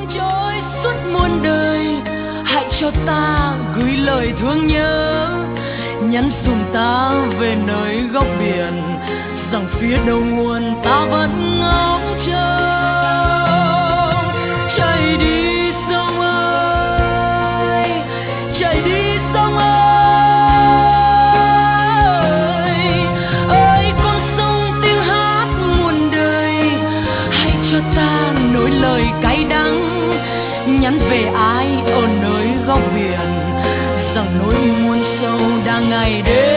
trôi suốt muôn đời, hãy cho ta gửi lời thương nhớ, nhắn dùm ta về nơi góc biển, rằng phía đầu nguồn ta vẫn ngóng trông. Chạy đi sông ơi, chạy đi sông ơi, ơi con sông tiếng hát muôn đời, hãy cho ta nối lời cay đắng, nhắn về ai ở nơi góc biển, rằng nỗi muôn sâu đang ngày đêm